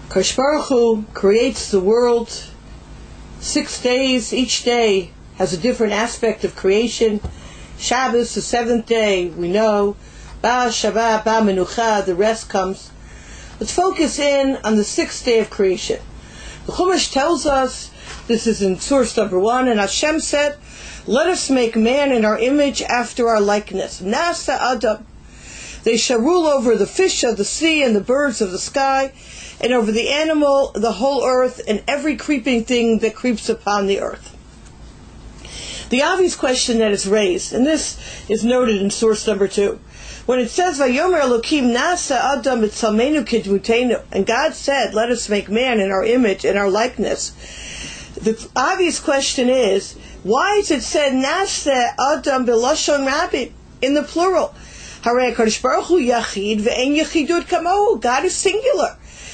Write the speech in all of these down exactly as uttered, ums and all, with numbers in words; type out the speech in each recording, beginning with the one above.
Kadosh Baruch Hu creates the world six days. Each day has a different aspect of creation. Shabbos, the seventh day, we know. Ba Shabbat, Ba Menucha, the rest comes. Let's focus in on the sixth day of creation. The Chumash tells us, this is in source number one, and Hashem said, let us make man in our image after our likeness. Nasa Adam. They shall rule over the fish of the sea and the birds of the sky, and over the animal, the whole earth, and every creeping thing that creeps upon the earth. The obvious question that is raised, and this is noted in source number two, when it says, Vayomer Elokim nasa Adam etzalmenu kidmutenu, and God said, let us make man in our image, in our likeness. The obvious question is, why is it said nasa Adam b'lashon rabim, in the plural? Harei Kadosh Baruch Hu yachid ve'en yachidut kamohu. God is singular.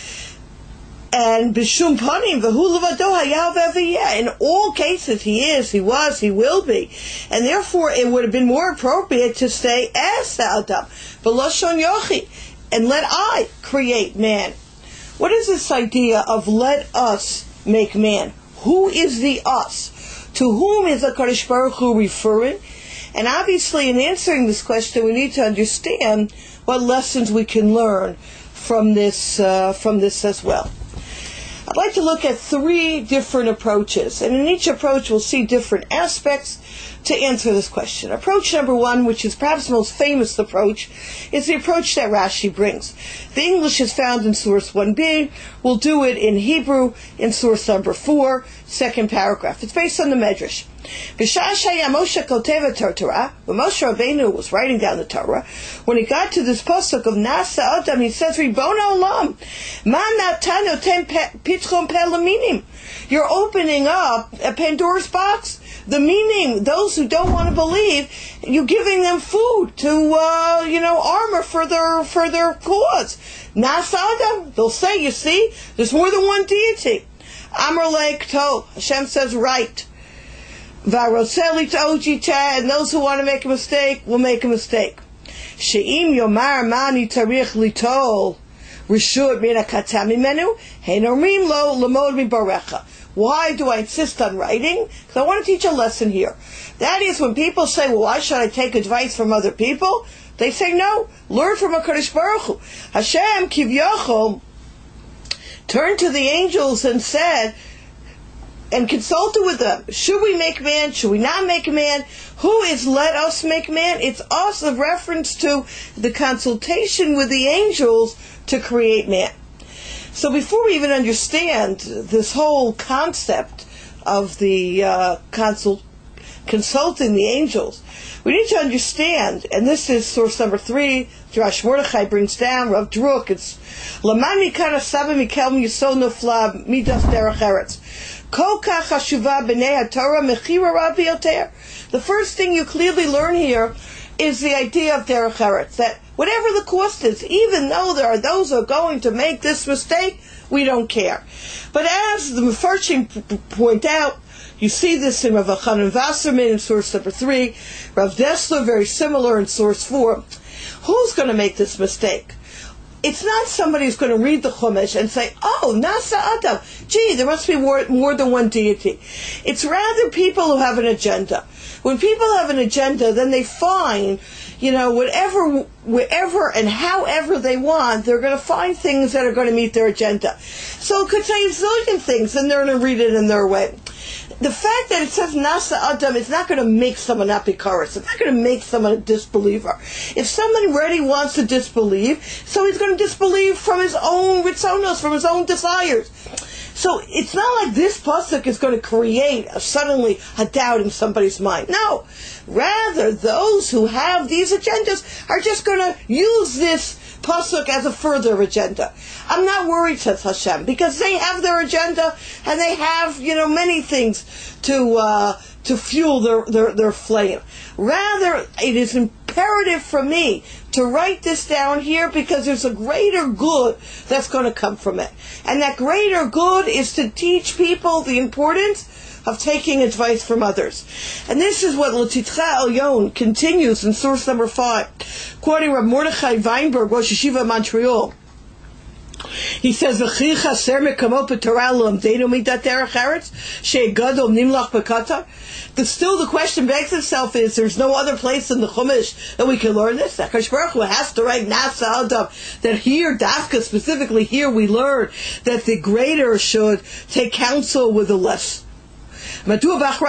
And b'shum panim v'hu levado hayav v'yeh. In all cases, he is, he was, he will be, and therefore it would have been more appropriate to say es Adam b'lashon yachid, and let I create man. What is this idea of let us make man? Who is the us? To whom is the Kadosh Baruch Hu referring? And obviously, in answering this question, we need to understand what lessons we can learn from this uh, from this as well. I'd like to look at three different approaches, and in each approach we'll see different aspects to answer this question. Approach number one, which is perhaps the most famous approach, is the approach that Rashi brings. The English is found in source one b. We'll do it in Hebrew in source number four, second paragraph. It's based on the Medrash. When Moshe Rabbeinu was writing down the Torah, when he got to this pasuk of Nasa Adam, he says, Ribono Olam, Ma natanu ten pitchon pelaminim. You're opening up a Pandora's box. The meaning, those who don't want to believe, you're giving them food to, uh, you know, armor for their for their cause. Nasa Adam, they'll say, you see, there's more than one deity. Amar Lake To, Hashem says, right. Varoseli to Ojita, and those who want to make a mistake will make a mistake. She'im Yomar Mani Tarich Litol Rishut Mina Katami Menu Henomrim Lo Lamod Mibarecha. Why do I insist on writing? Because I want to teach a lesson here. That is, when people say, well, why should I take advice from other people? They say, no, learn from HaKadosh Baruch Hu. Hashem Kivyachol turned to the angels and said, and consulted with them, should we make man, should we not make man? Who is let us make man? It's us, a reference to the consultation with the angels to create man. So before we even understand this whole concept of the uh, consult, consulting the angels, we need to understand, and this is source number three, Drash Mordechai brings down, Rav Druk, it's Laman Mikana Saba Mikel Yisod Nofla Midas Derech Eretz. Kol Kach Hashuva B'nei HaTorah Mechira Rav Yoter. The first thing you clearly learn here is the idea of Derech Eretz, that whatever the cost is, even though there are those who are going to make this mistake, we don't care. But as the Mefarshim p- point out, you see this in Rav Chanan Wasserman in source number three, Rav Dessler, very similar in source four. Who's going to make this mistake? It's not somebody who's going to read the Chumash and say, oh, Nasa Adam, gee, there must be more, more than one deity. It's rather people who have an agenda. When people have an agenda, then they find, you know, whatever, wherever and however they want, they're going to find things that are going to meet their agenda. So it could say a zillion things, and they're going to read it in their way. The fact that it says Nasa Adam is not going to make someone apikaris. It's not going to make someone a disbeliever. If someone really wants to disbelieve, so he's going to disbelieve from his own ritzonos, from his own desires. So it's not like this pasuk is going to create a, suddenly a doubt in somebody's mind. No. Rather, those who have these agendas are just going to use this pasuk as a further agenda. I'm not worried, says Hashem, because they have their agenda and they have, you know, many things to uh, to fuel their, their, their flame. Rather, it is imperative for me to write this down here because there's a greater good that's going to come from it. And that greater good is to teach people the importance of taking advice from others. And this is what L'Titcha Elyon continues in source number five, quoting Rav Mordechai Weinberg, Rosh Yeshiva Montreal. He says, "V'chi chaser mekamot b'Torah l'amdeinu midat derech eretz she'gadol nimlach b'kata." But still, the question begs itself: is there's no other place in the Chumash that we can learn this? That Hakadosh Baruch Hu has to write Nasa Adam. That here, Dafka specifically here, we learn that the greater should take counsel with the less. Why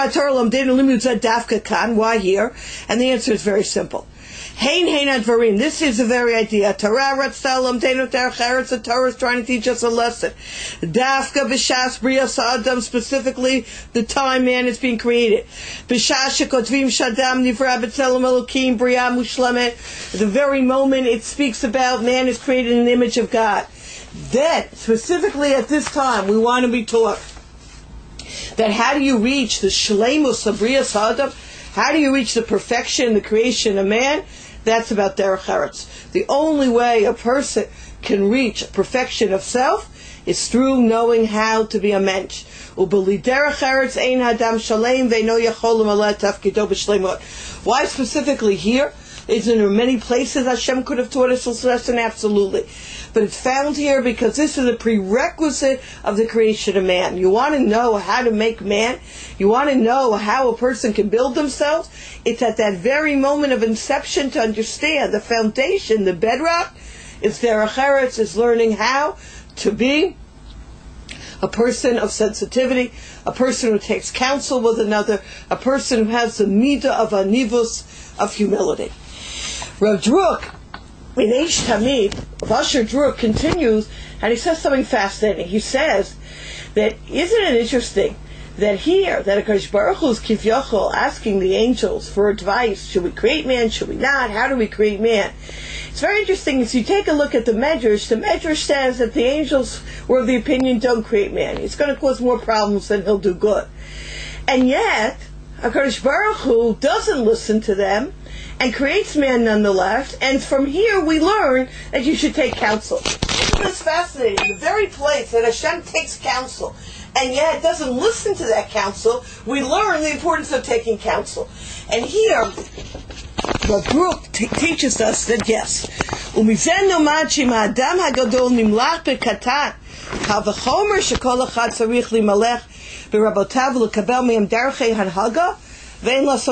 here? And the answer is very simple. Hein hein advarim. This is the very idea. Torah ratzalam teinu derech eretz. The Torah is trying to teach us a lesson. Dafka b'shas brias adam, specifically the time man is being created. B'shas shekotvim shadam nivra b'tzelem elokim bria mushlemet. The very moment it speaks about man is created in the image of God. Then, specifically at this time, we want to be taught that how do you reach the shleimus of brias adam? How do you reach the perfection, the creation of man? That's about derech eretz. The only way a person can reach perfection of self is through knowing how to be a mensch. Ubeli derech eretz ein adam shalem ve'no yachol l'maleh tafkido b'shleimut. Why specifically here? Isn't there many places Hashem could have taught us this lesson? Absolutely. But it's found here because this is a prerequisite of the creation of man. You want to know how to make man? You want to know how a person can build themselves? It's at that very moment of inception to understand the foundation, the bedrock. It's derech eretz, is learning how to be a person of sensitivity, a person who takes counsel with another, a person who has the midah of anivus, of humility. Rav Druk, in Eish Tamid, Vasher Druk continues, and he says something fascinating. He says that, isn't it interesting that here, that HaKadosh Baruch Hu is Kivyochol asking the angels for advice. Should we create man? Should we not? How do we create man? It's very interesting. If you take a look at the Medrash, the Medrash says that the angels were of the opinion, don't create man. It's going to cause more problems than he'll do good. And yet, HaKadosh Baruch Hu doesn't listen to them and creates man nonetheless, and from here we learn that you should take counsel. Isn't this fascinating? The very place that Hashem takes counsel, and yet doesn't listen to that counsel, we learn the importance of taking counsel. And here, the group t- teaches us that yes, umizen nomad shema adam hagadol nimlach bekatan, kal v'chomer shekol echad tzarich limalech b'rabotav l'kabel me'em darchei hanhaga. Yes,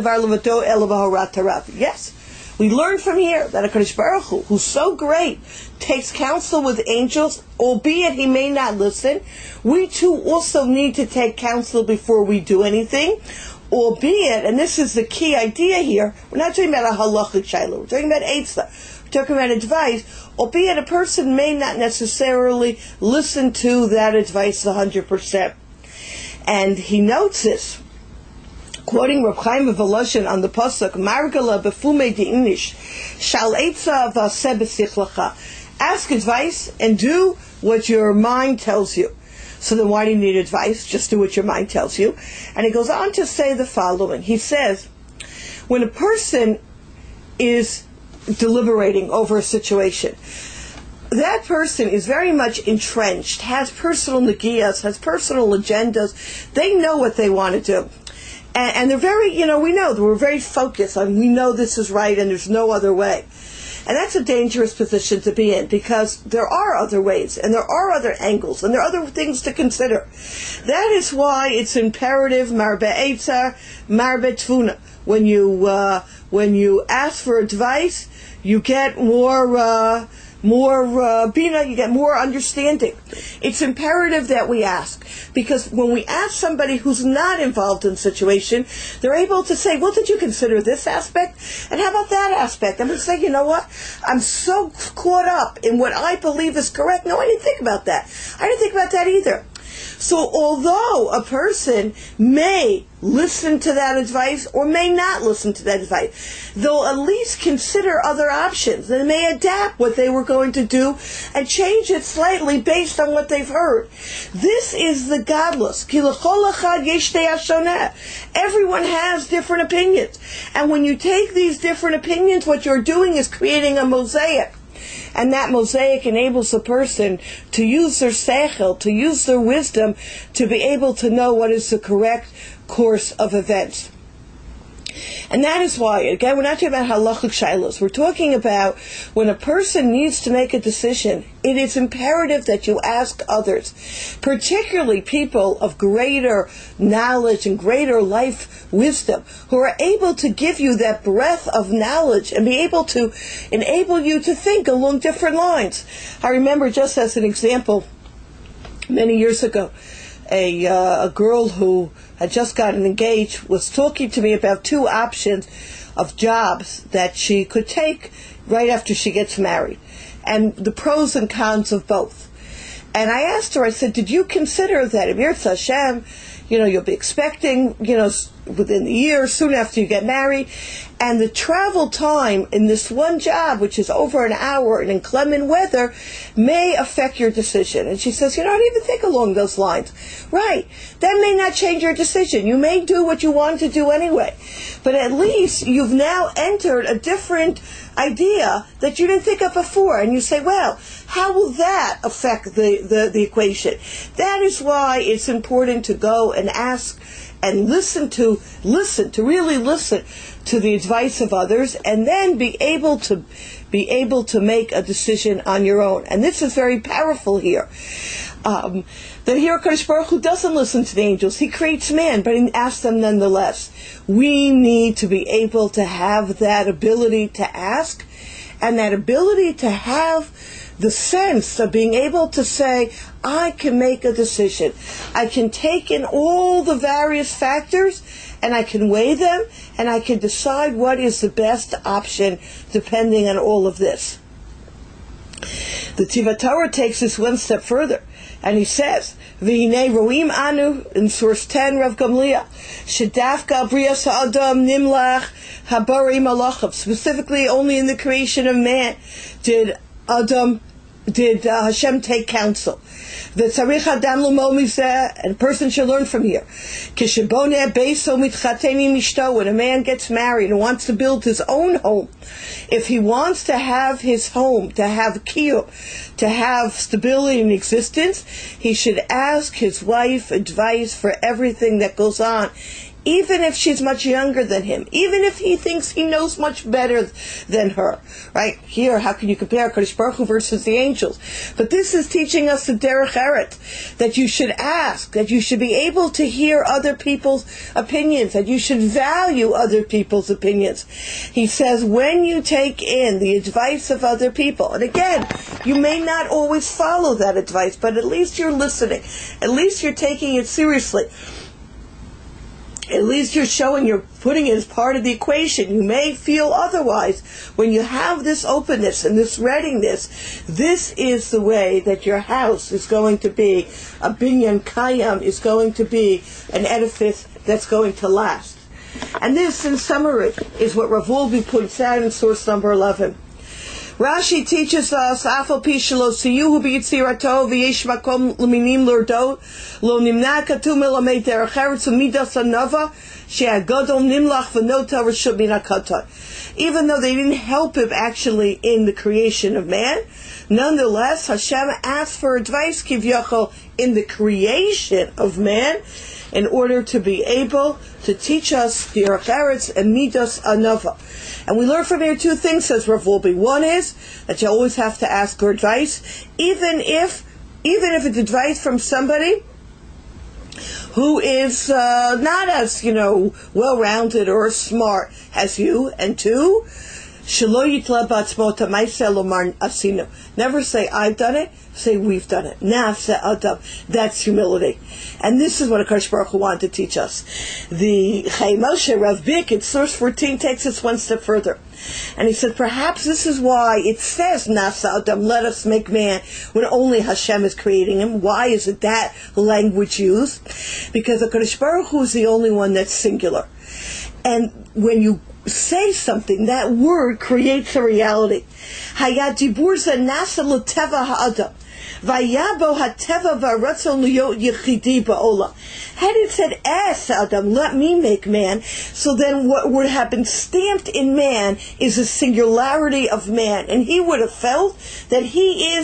we learn from here that HaKadosh Baruch Hu, who's so great, takes counsel with angels, albeit he may not listen. We too also need to take counsel before we do anything, albeit, and this is the key idea here, we're not talking about a halachic shayla, we're talking about eitzah, we're talking about advice, albeit a person may not necessarily listen to that advice one hundred percent. And he notes this, quoting Reb Chaim of Voloshin on the pasuk, "Margala befume deinish, shal eitza v'aseh b'sichlacha." Ask advice and do what your mind tells you. So then, why do you need advice? Just do what your mind tells you. And he goes on to say the following. He says, when a person is deliberating over a situation, that person is very much entrenched, has personal negiyas, has personal agendas. They know what they want to do. And, and they're very, you know, we know, we're very focused on, we know this is right and there's no other way. And that's a dangerous position to be in, because there are other ways, and there are other angles, and there are other things to consider. That is why it's imperative, marbe eitza, marbe tvuna. When you, uh, when you ask for advice, you get more, uh, more uh, bina, you get more understanding. It's imperative that we ask, because when we ask somebody who's not involved in the situation, they're able to say, well, did you consider this aspect? And how about that aspect? I'm going to say, you know what? I'm so caught up in what I believe is correct. No, I didn't think about that. I didn't think about that either. So although a person may listen to that advice or may not listen to that advice, they'll at least consider other options. They may adapt what they were going to do and change it slightly based on what they've heard. This is the godless. Everyone has different opinions. And when you take these different opinions, what you're doing is creating a mosaic. And that mosaic enables the person to use their seichel, to use their wisdom, to be able to know what is the correct course of events. And that is why, again, we're not talking about halachic shilos. We're talking about when a person needs to make a decision, it is imperative that you ask others, particularly people of greater knowledge and greater life wisdom, who are able to give you that breadth of knowledge and be able to enable you to think along different lines. I remember, just as an example, many years ago, a, uh, a girl who had just gotten engaged was talking to me about two options of jobs that she could take right after she gets married, and the pros and cons of both. And I asked her, I said, did you consider that if Yirtzeh Hashem, you know, you'll be expecting, you know, within the year, soon after you get married, and the travel time in this one job, which is over an hour in inclement weather, may affect your decision. And she says, you know, I don't even think along those lines. Right. That may not change your decision. You may do what you want to do anyway. But at least you've now entered a different idea that you didn't think of before. And you say, well, how will that affect the, the, the equation? That is why it's important to go and ask and listen to, listen, to really listen to the advice of others, and then be able to be able to make a decision on your own. And this is very powerful here. Um, that here HaKadosh Baruch Hu doesn't listen to the angels. He creates man, but he asks them nonetheless. We need to be able to have that ability to ask, and that ability to have the sense of being able to say, I can make a decision. I can take in all the various factors, and I can weigh them, and I can decide what is the best option depending on all of this. The Tiva Torah takes this one step further, and he says, V'hinei roim anu, in source ten, Rav Gamliel, shedafka briyas ha'adam nimlach habarim malachav. Specifically, only in the creation of man did Adam, did uh, Hashem take counsel. V'tzarich adam l'mod mizeh, and a person should learn from here. Kisheboneh beiso mitchateni mishto, when a man gets married and wants to build his own home, if he wants to have his home, to have kiyum, to have stability in existence, he should ask his wife advice for everything that goes on, even if she's much younger than him, even if he thinks he knows much better than her. Right? Here, how can you compare Kadosh Baruch Hu versus the angels? But this is teaching us the derech eret, that you should ask, that you should be able to hear other people's opinions, that you should value other people's opinions. He says, when you take in the advice of other people, and again, you may not always follow that advice, but at least you're listening. At least you're taking it seriously. At least you're showing, you're putting it as part of the equation. You may feel otherwise. When you have this openness and this readiness, this is the way that your house is going to be, a binyan kayam is going to be an edifice that's going to last. And this, in summary, is what Rav Wolbe points out in source number eleven. Rashi teaches us, Afal pi shelo siyuhu b'yitzirato v'yesh makom l'minim l'ordo lo nimna katu melamed derech eretz u'midas hanava she'agadol nimlach v'nota reshut min hakata. Even though they didn't help him actually in the creation of man, nonetheless Hashem asked for advice kivyachol in the creation of man, in order to be able to teach us derech eretz and midas hanava. And we learn from here two things, says Rav Wolbe. One is that you always have to ask for advice, even if, even if it's advice from somebody who is uh, not as, you know, well-rounded or smart as you. And two, shelo yitla b'atzmo tamaiseh lomar asinu. Never say I've done it. Say we've done it. Na'aseh adam. That's humility. And this is what HaKadosh Baruch Hu wanted to teach us. The Chai Moshe Rav Bick in source fourteen takes us one step further. And he said, perhaps this is why it says Na'aseh adam, let us make man, when only Hashem is creating him. Why is it that language used? Because HaKadosh Baruch Hu is the only one that's singular. And when you say something, that word creates a reality. Hayat dibur ze nasa l'teva ha'adam. Vayabo ha'teva v'aratzon liyot yechidi ba'olam. Had it said, ask Adam, let me make man, so then what would have been stamped in man is a singularity of man. And he would have felt that he is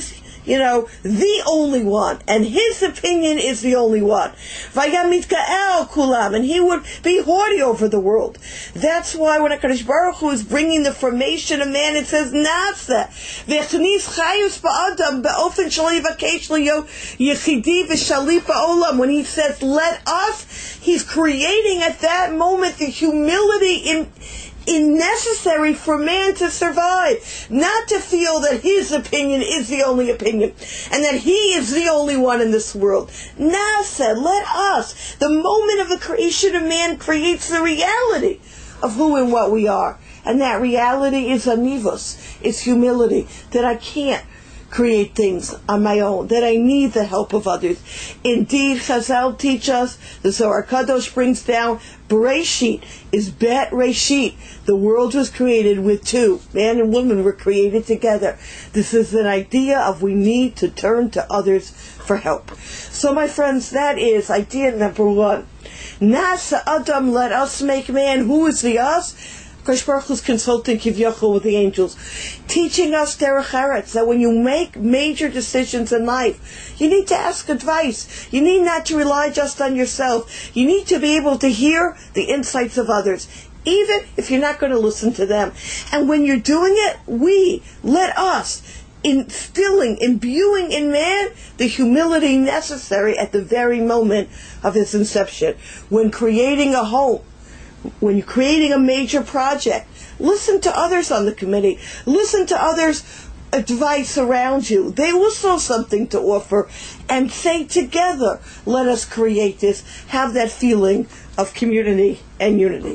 you know, the only one, and his opinion is the only one. Vayamitka'el kulam, and he would be haughty over the world. That's why when HaKadosh Baruch Hu is bringing the formation of man, it says nasa v'chnis chayus ba'adam be'ofen shelo yivakesh liyo yechidi v'shali ba'olam. When he says let us, he's creating at that moment the humility in in necessary for man to survive, not to feel that his opinion is the only opinion and that he is the only one in this world. Nasa, let us. The moment of the creation of man creates the reality of who and what we are, and that reality is anivos, it's humility, that I can't create things on my own, that I need the help of others. Indeed, Chazal teach us, the Zohar Kadosh brings down, Bereshit is Bet Reshit. The world was created with two. Man and woman were created together. This is an idea of we need to turn to others for help. So my friends, that is idea number one. Nasa Adam, let us make man. Who is the us? Kadosh Baruch Hu is consulting Kivyachol with the angels, teaching us derech eretz, that when you make major decisions in life, you need to ask advice. You need not to rely just on yourself. You need to be able to hear the insights of others, even if you're not going to listen to them. And when you're doing it, we, let us, instilling, imbuing in man the humility necessary at the very moment of his inception. When creating a home, when you're creating a major project, listen to others on the committee. Listen to others' advice around you. They also have something to offer. And say together, let us create this. Have that feeling of community and unity.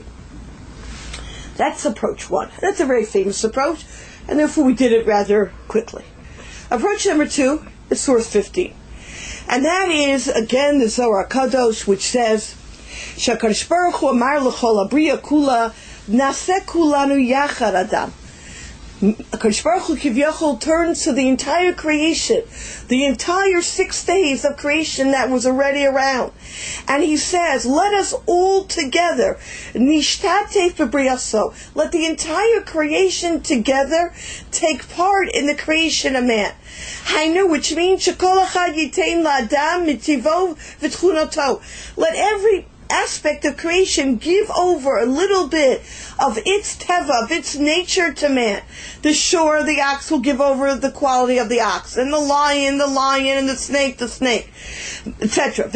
That's approach one. That's a very famous approach, and therefore we did it rather quickly. Approach number two is source fifteen. And that is, again, the Zohar Kadosh, which says, Shakadosh Baruch Hu amar l'chol abriya kula naseh kulanu yachad adam. HaKadosh Baruch Hu Kivyachol turns to the entire creation, the entire six days of creation that was already around, and he says, let us all together, nishtatef b'briyaso, let the entire creation together take part in the creation of man. Hainu, which means shekol echad yitein la'adam mitivo v'tchunoto. Let every aspect of creation give over a little bit of its teva, of its nature to man. The shore, the ox will give over the quality of the ox, and the lion, the lion, and the snake, the snake, et cetera.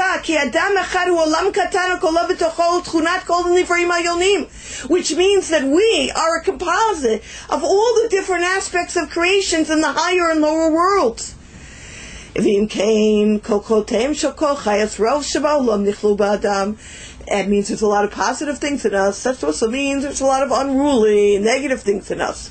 Which means that we are a composite of all the different aspects of creations in the higher and lower worlds. It means there's a lot of positive things in us. That also means there's a lot of unruly, negative things in us.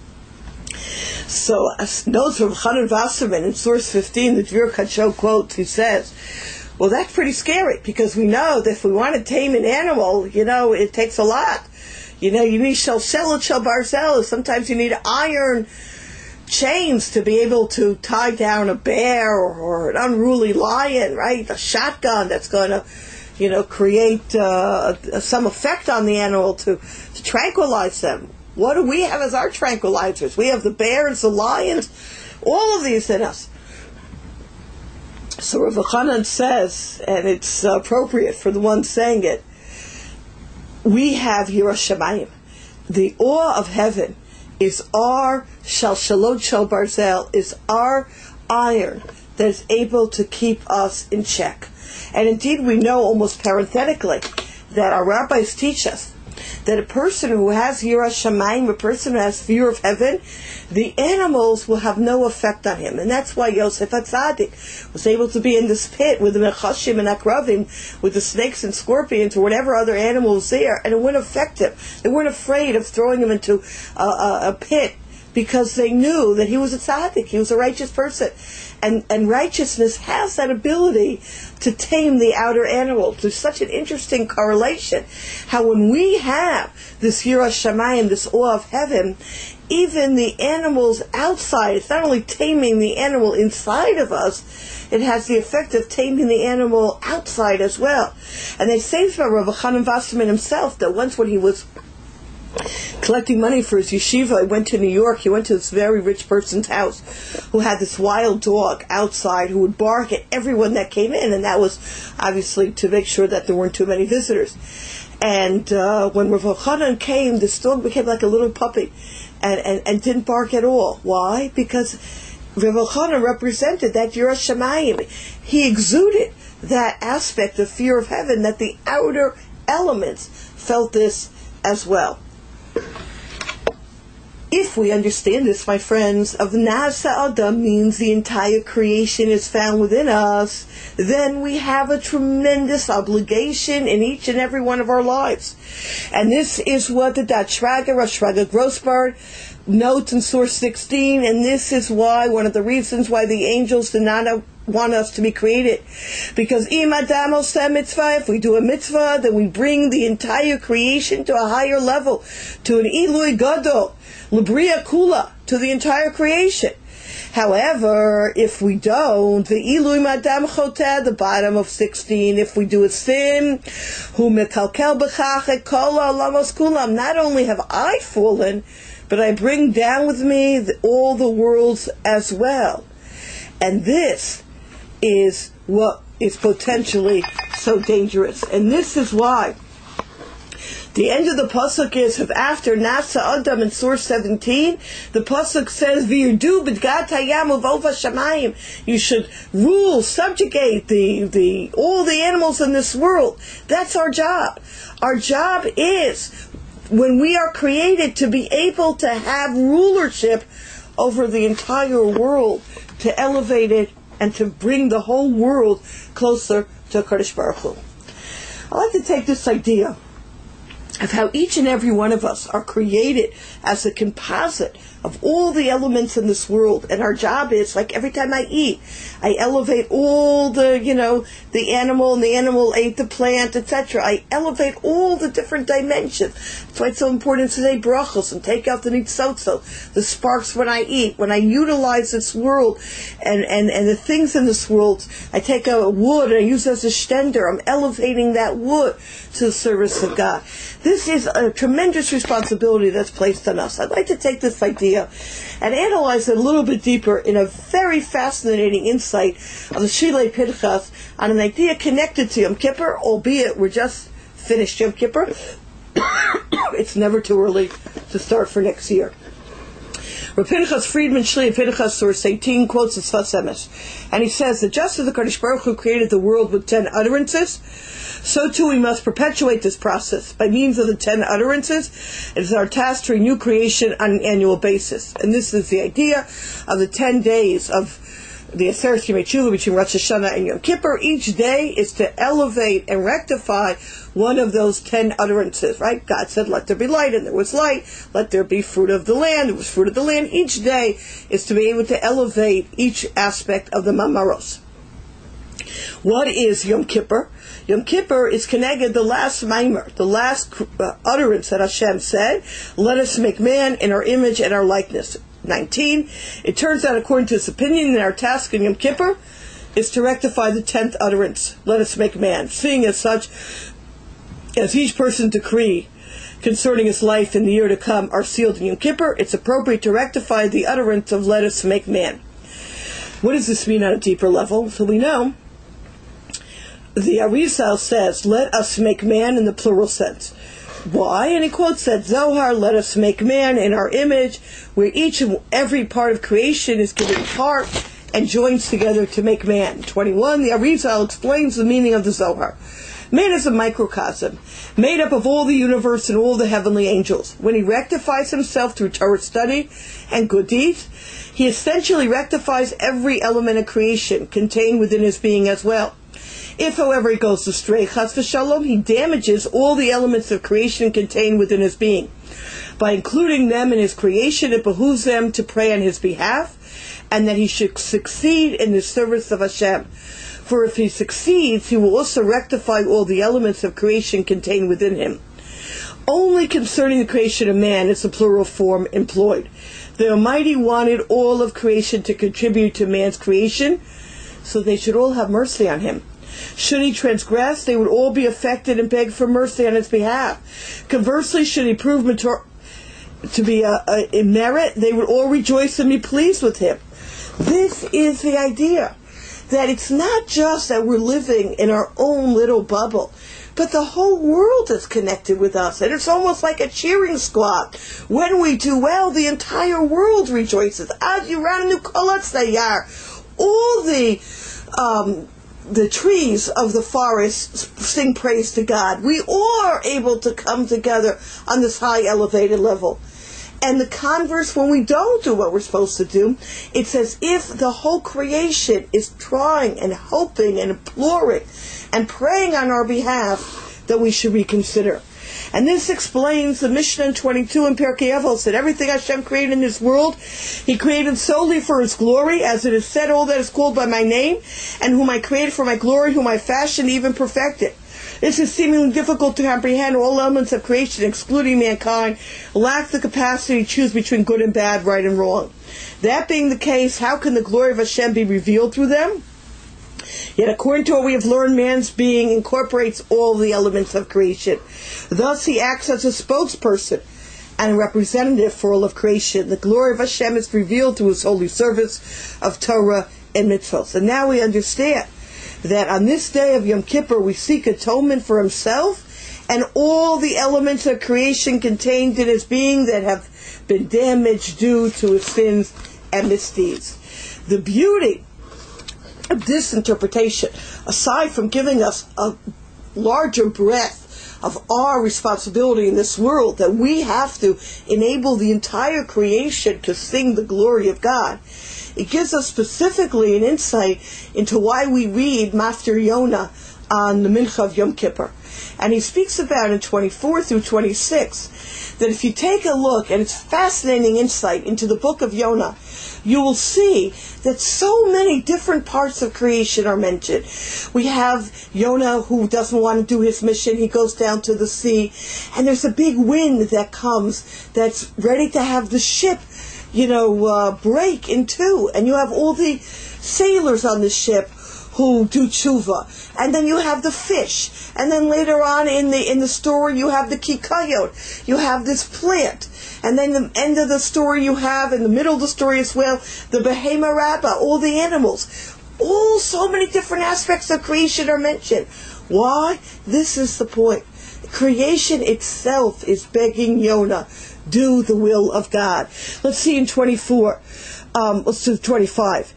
So, as notes from Chanan Wasserman in source fifteen, the Dvir Kacho quotes, he says, well, that's pretty scary, because we know that if we want to tame an animal, you know, it takes a lot. You know, you need shel shelet shel barzel. Sometimes you need iron chains to be able to tie down a bear or, or an unruly lion, right? A shotgun that's going to, you know, create uh, some effect on the animal to, to tranquilize them. What do we have as our tranquilizers? We have the bears, the lions, all of these in us. So Rav Chanan says, and it's appropriate for the one saying it, we have Yiras Shamayim. The awe of heaven is our shalshalot shel barzel, is our iron that is able to keep us in check. And indeed we know almost parenthetically that our rabbis teach us that a person who has Yiras Shamayim, a person who has fear of heaven, the animals will have no effect on him. And that's why Yosef HaTzadik was able to be in this pit with the Mechashim and Akravim, with the snakes and scorpions or whatever other animal was there, and it wouldn't affect him. They weren't afraid of throwing him into a, a, a pit, because they knew that he was a tzaddik, he was a righteous person. And, and righteousness has that ability to tame the outer animal. There's such an interesting correlation. How when we have this Yiras Shamayim, this awe of heaven, even the animals outside, it's not only taming the animal inside of us, it has the effect of taming the animal outside as well. And they say from Rav Chanan Wasserman himself that once when he was collecting money for his yeshiva. He went to New York. He went to this very rich person's house who had this wild dog outside who would bark at everyone that came in, and that was obviously to make sure that there weren't too many visitors. And uh, when Rav Elchanan came, this dog became like a little puppy and, and, and didn't bark at all. Why? Because Rav Elchanan represented that Yiras Shamayim. He exuded that aspect of fear of heaven, that the outer elements felt this as well. If we understand this, my friends, of Nasa Adam means the entire creation is found within us, then we have a tremendous obligation in each and every one of our lives. And this is what the Dat Shraga, Rosh Shraga Grossbard, notes in source sixteen, and this is why, one of the reasons why the angels did not want us to be created. Because im adam oseh mitzvah, if we do a mitzvah, then we bring the entire creation to a higher level, to an ilui gadol, Libria Kula, to the entire creation. However, if we don't, the Ilui Madam Choteh, the bottom of sixteen, if we do a sin, Hu Mekalkel B'chach Kol Ha'olamos Kulam, not only have I fallen, but I bring down with me the, all the worlds as well. And this is what is potentially so dangerous. And this is why the end of the pasuk is, of after Nasa Adam in source seventeen, the pasuk says, "V'yirdu b'dgat hayam uvova shamayim." You should rule, subjugate the the all the animals in this world. That's our job. Our job is, when we are created, to be able to have rulership over the entire world, to elevate it and to bring the whole world closer to Kadosh Baruch Hu. I like to take this idea of how each and every one of us are created as a composite of all the elements in this world, and our job is, like every time I eat, I elevate all the, you know, the animal, and the animal ate the plant, et cetera. I elevate all the different dimensions. That's why it's so important to say brachos and take out the nitzotzo, the sparks when I eat. When I utilize this world and, and, and the things in this world, I take out wood and I use it as a stender. I'm elevating that wood to the service of God. This is a tremendous responsibility that's placed on us. I'd like to take this idea and analyze it a little bit deeper in a very fascinating insight of the Shilei Pinchas on an idea connected to Yom Kippur, albeit we're just finished Yom Kippur. It's never too early to start for next year. Rav Pinchas Friedman Shilei Pinchas, source eighteen, quotes the Sfas Emes, and he says that just as the Kadosh Baruch Hu created the world with ten utterances, so too we must perpetuate this process by means of the ten utterances. It is our task to renew creation on an annual basis. And this is the idea of the ten days of the Aseret Yemei Tshuva between Rosh Hashanah and Yom Kippur. Each day is to elevate and rectify one of those ten utterances, right? God said, let there be light, and there was light. Let there be fruit of the land, there was fruit of the land. Each day is to be able to elevate each aspect of the Mamaros. What is Yom Kippur? Yom Kippur is connected the last Maimer, the last uh, utterance that Hashem said, let us make man in our image and our likeness. nineteen. It turns out, according to his opinion, that our task in Yom Kippur is to rectify the tenth utterance, let us make man. Seeing as such, as each person's decree concerning his life in the year to come are sealed in Yom Kippur, it's appropriate to rectify the utterance of let us make man. What does this mean on a deeper level? So we know the Arizal says, let us make man in the plural sense. Why? And he quotes that Zohar, let us make man in our image, where each and every part of creation is given part and joins together to make man. twenty-one, the Arizal explains the meaning of the Zohar. Man is a microcosm, made up of all the universe and all the heavenly angels. When he rectifies himself through Torah study and good deeds, he essentially rectifies every element of creation contained within his being as well. If, however, he goes astray, chas v'shalom, he damages all the elements of creation contained within his being. By including them in his creation, it behooves them to pray on his behalf, and that he should succeed in the service of Hashem. For if he succeeds, he will also rectify all the elements of creation contained within him. Only concerning the creation of man is the plural form employed. The Almighty wanted all of creation to contribute to man's creation, so they should all have mercy on him. Should he transgress, they would all be affected and beg for mercy on his behalf. Conversely, should he prove mature, to be a, a, a merit, they would all rejoice and be pleased with him. This is the idea, that it's not just that we're living in our own little bubble, but the whole world is connected with us, and it's almost like a cheering squad. When we do well, the entire world rejoices. Ad Yiranu Kolatz Dayar. All the um, the trees of the forest sing praise to God. We all are able to come together on this high elevated level. And the converse, when we don't do what we're supposed to do, it's as if the whole creation is trying and hoping and imploring and praying on our behalf that we should reconsider. And this explains the Mishnah in twenty-two in Pirkei Avos, that everything Hashem created in this world, He created solely for His glory, as it is said, all that is called by my name, and whom I created for my glory, whom I fashioned, even perfected. This is seemingly difficult to comprehend. All elements of creation, excluding mankind, lack the capacity to choose between good and bad, right and wrong. That being the case, how can the glory of Hashem be revealed through them? Yet according to what we have learned, man's being incorporates all the elements of creation. Thus he acts as a spokesperson and a representative for all of creation. The glory of Hashem is revealed through His holy service of Torah and mitzvot. And now we understand that on this day of Yom Kippur we seek atonement for Himself and all the elements of creation contained in His being that have been damaged due to His sins and misdeeds. The beauty of this interpretation, aside from giving us a larger breadth of our responsibility in this world, that we have to enable the entire creation to sing the glory of God, it gives us specifically an insight into why we read Master Yonah on the Mincha of Yom Kippur. And he speaks about in twenty-four through twenty-six that if you take a look, and it's fascinating insight into the book of Yonah, you will see that so many different parts of creation are mentioned. We have Yonah who doesn't want to do his mission. He goes down to the sea, and there's a big wind that comes that's ready to have the ship, you know, uh, break in two. And you have all the sailors on the ship who do tshuva, and then you have the fish, and then later on in the in the story you have the kikayot, you have this plant, and then the end of the story you have, in the middle of the story as well, the behema rabbah, all the animals, all so many different aspects of creation are mentioned. Why? This is the point. Creation itself is begging Yonah, do the will of God. Let's see in twenty-four. Um, let's do twenty-five.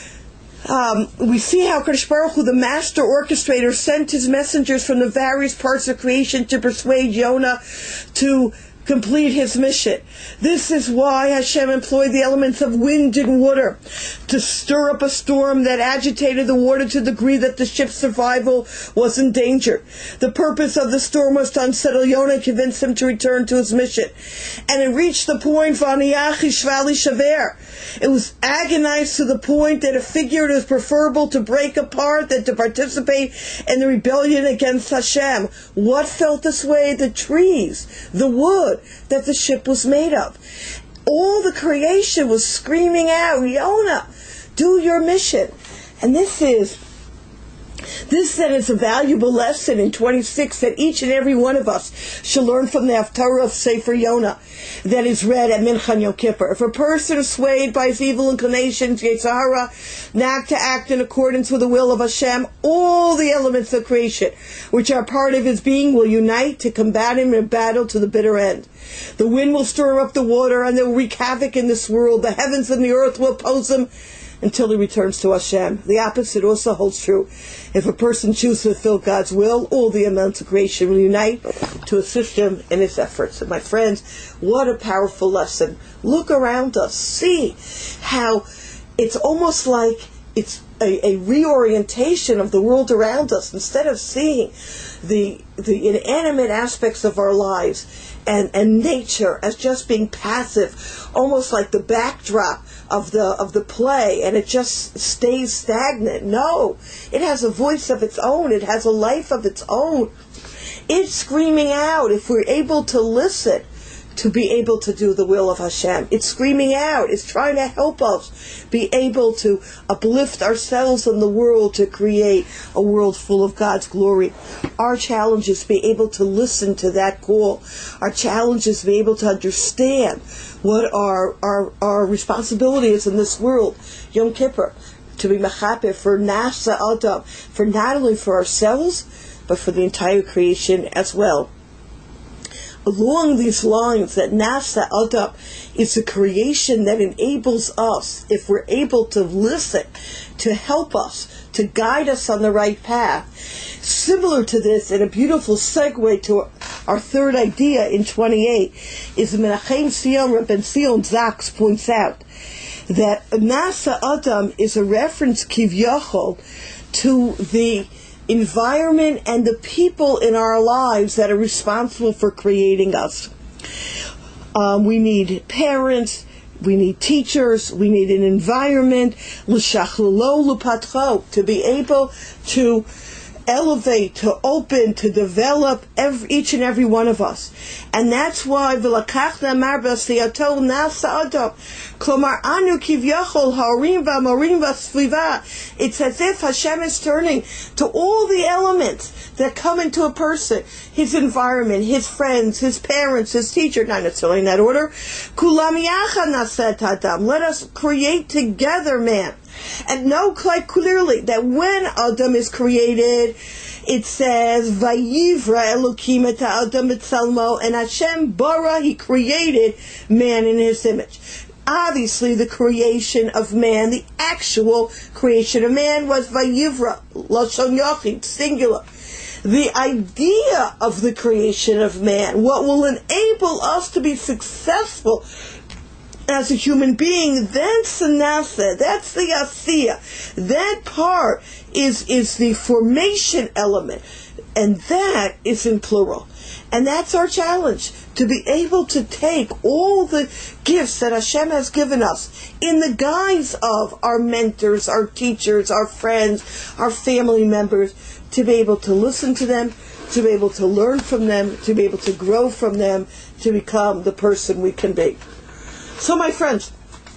Um, we see how Kadosh Baruch Hu, the master orchestrator, sent his messengers from the various parts of creation to persuade Yonah to complete his mission. This is why Hashem employed the elements of wind and water to stir up a storm that agitated the water to the degree that the ship's survival was in danger. The purpose of the storm was to unsettle Yonah and convince him to return to his mission. And it reached the point, V'aniyachi shvali shaver. It was agonized to the point that it figured it was preferable to break apart than to participate in the rebellion against Hashem. What felt this way? The trees, the wood that the ship was made of. All the creation was screaming out, Yonah, do your mission. And this is This then is a valuable lesson in twenty-six that each and every one of us should learn from the Haftarah of Sefer Yonah that is read at Mincha Yom Kippur. If a person is swayed by his evil inclinations, Yetzer Hara, not to act in accordance with the will of Hashem, all the elements of creation, which are part of his being, will unite to combat him in battle to the bitter end. The wind will stir up the water, and they will wreak havoc in this world. The heavens and the earth will oppose him until he returns to Hashem. The opposite also holds true. If a person chooses to fulfill God's will, all the amounts of creation will unite to assist him in his efforts. And my friends, what a powerful lesson. Look around us. See how it's almost like it's a, a reorientation of the world around us. Instead of seeing the the inanimate aspects of our lives and, and nature as just being passive, almost like the backdrop of the of the play, and it just stays stagnant. No, it has a voice of its own. It has a life of its own. It's screaming out. If we're able to listen to be able to do the will of Hashem. It's screaming out. It's trying to help us be able to uplift ourselves in the world to create a world full of God's glory. Our challenge is to be able to listen to that call. Our challenge is to be able to understand what our, our, our responsibility is in this world. Yom Kippur, to be mechaper for Nasa Adam, for not only for ourselves, but for the entire creation as well. Along these lines, that Nasa Adam is a creation that enables us, if we're able to listen, to help us, to guide us on the right path. Similar to this, and a beautiful segue to our third idea in twenty-eight, is Menachem Sion Rabben Sion Zaks points out that Nasa Adam is a reference kivyachol to the environment and the people in our lives that are responsible for creating us. Um, we need parents, we need teachers, we need an environment, l'shachlelo l'patcho, to be able to elevate, to open, to develop every, each and every one of us. And that's why v'lakachna mar b'asiyato nasa adam. Klomar anu kivyachol ha'orim v'amorim v'asviva. It's as if Hashem is turning to all the elements that come into a person. His environment, his friends, his parents, his teacher, not necessarily in that order. Kulam yachad naset adam. Let us create together man. And know quite clearly that when Adam is created, it says, Vayivra Elokim et Adam b'tzalmo, and Hashem bara, He created man in His image. Obviously, the creation of man, the actual creation of man, was Vayivra, Lashon Yachid, singular. The idea of the creation of man, what will enable us to be successful as a human being, that's the nasa, that's the asiyah. That part is is the formation element, and that is in plural. And that's our challenge, to be able to take all the gifts that Hashem has given us in the guise of our mentors, our teachers, our friends, our family members, to be able to listen to them, to be able to learn from them, to be able to grow from them, to become the person we can be. So my friends,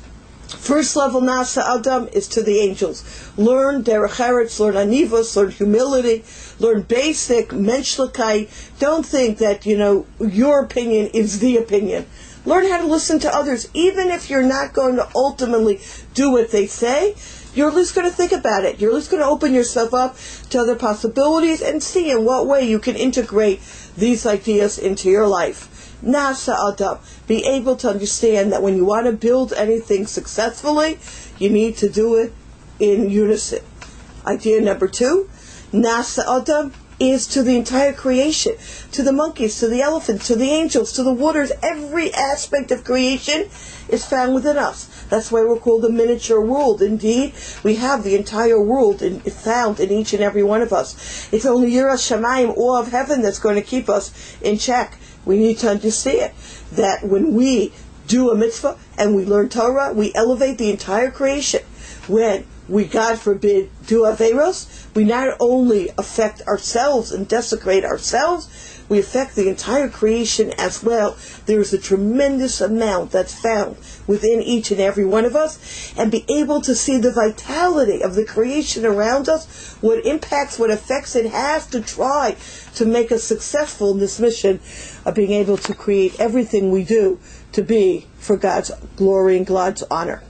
first level Nasa Adam is to the angels. Learn Derech Eretz, learn Anivos, learn humility, learn basic menschlichkeit. Don't think that, you know, your opinion is the opinion. Learn how to listen to others. Even if you're not going to ultimately do what they say, you're at least going to think about it. You're at least going to open yourself up to other possibilities and see in what way you can integrate these ideas into your life. Nasa Adam, be able to understand that when you want to build anything successfully, you need to do it in unison. Idea number two, Nasa Adam is to the entire creation, to the monkeys, to the elephants, to the angels, to the waters. Every aspect of creation is found within us. That's why we're called a miniature world. Indeed, we have the entire world in, found in each and every one of us. It's only Yiras Shamayim, awe of heaven, that's going to keep us in check. We need to understand that when we do a mitzvah and we learn Torah, we elevate the entire creation. When we, God forbid, do Averos, we not only affect ourselves and desecrate ourselves, we affect the entire creation as well. There is a tremendous amount that's found within each and every one of us, and be able to see the vitality of the creation around us, what impacts, what effects it has to try to make us successful in this mission of being able to create everything we do to be for God's glory and God's honor.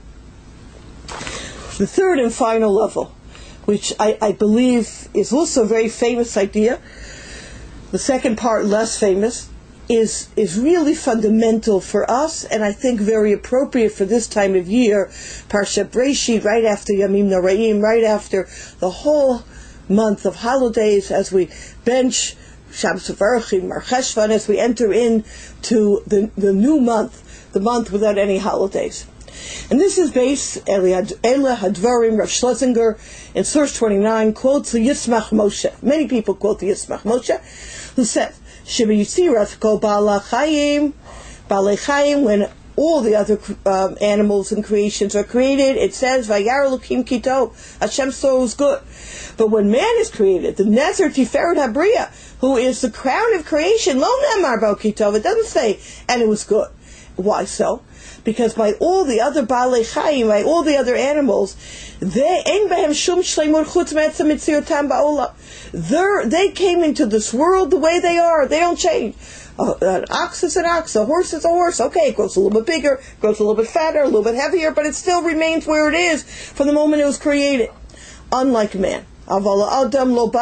The third and final level, which I, I believe is also a very famous idea, the second part less famous, is is really fundamental for us, and I think very appropriate for this time of year, Parsha Breshit, right after Yamim Noraim, right after the whole month of holidays, as we bench Shabbos V'Arachim, Mar Cheshvan, as we enter into the, the new month, the month without any holidays. And this is based, Elia Hadvarim, Rav Schlesinger, in source twenty-nine, quotes the Yismach Moshe. Many people quote the Yismach Moshe, who says, Sheba Yitziras Kol Ba'alei Chayim, Ba'alei Chayim, when all the other um, animals and creations are created. It says, Vayar Elokim ki tov, Hashem saw it was good. But when man is created, the Nezer Tiferet Habriya, who is the crown of creation, Lo Nemar Bo ki tov, it doesn't say, and it was good. Why so? Because by all the other Baalei Chayim, by all the other animals, they ein behem shum shleimut chutz me'etzem mitziyotam ba'olam. They came into this world the way they are. They don't change. Uh, an ox is an ox, a horse is a horse. Okay, it grows a little bit bigger, grows a little bit fatter, a little bit heavier, but it still remains where it is from the moment it was created. Unlike man. We don't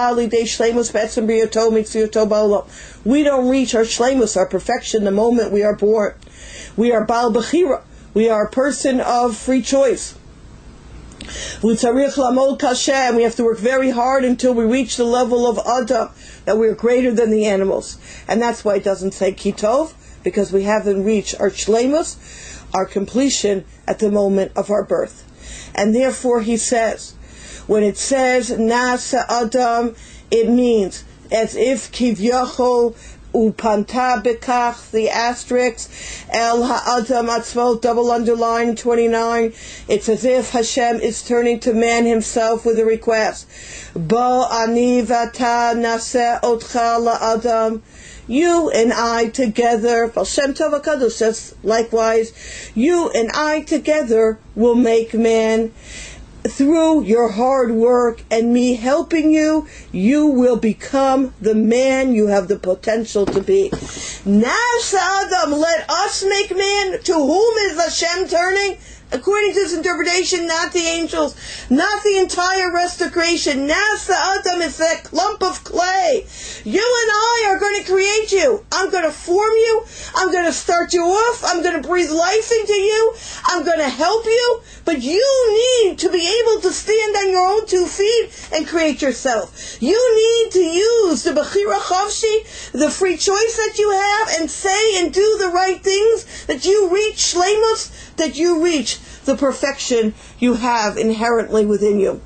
reach our shleimus, our perfection, the moment we are born. We are Baal Bechira. We are a person of free choice. And we have to work very hard until we reach the level of Adam, that we are greater than the animals. And that's why it doesn't say Kitov, because we haven't reached our shleimus, our completion, at the moment of our birth. And therefore he says, when it says Nasa Adam, it means as if Kivyachol Upanta Bekach, the asterisk, El Ha'adam Atzmo, double underline twenty-nine. It's as if Hashem is turning to man himself with a request. Bo ani vata naseh otcha la'adam. You and I together, Shem Tov HaKadosh says likewise, you and I together will make man. Through your hard work and me helping you, you will become the man you have the potential to be. Nas Adam, let us make man. To whom is Hashem turning? According to this interpretation, not the angels, not the entire rest of creation. Nasa Adam is that clump of clay. You and I are going to create you. I'm going to form you. I'm going to start you off. I'm going to breathe life into you. I'm going to help you. But you need to be able to stand on your own two feet and create yourself. You need to use the Bechira Chavshi, the free choice that you have, and say and do the right things, that you reach Shleimus, that you reach the perfection you have inherently within you.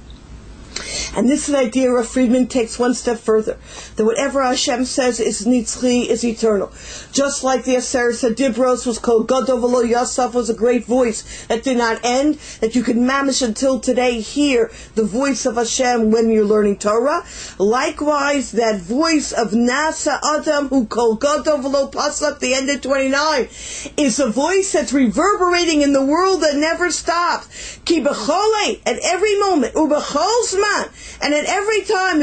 And this idea of Friedman takes one step further. That whatever Hashem says is nitzchi, is eternal. Just like the Aseret Dibros was called Gadol V'lo Yasaf, was a great voice that did not end, that you could mamish until today hear the voice of Hashem when you're learning Torah. Likewise, that voice of Nasa Adam, who called Gadol V'lo Pasak, the end of twenty-nine, is a voice that's reverberating in the world that never stops. Ki b'cholei, at every moment, u'b'chol zman, and at every time,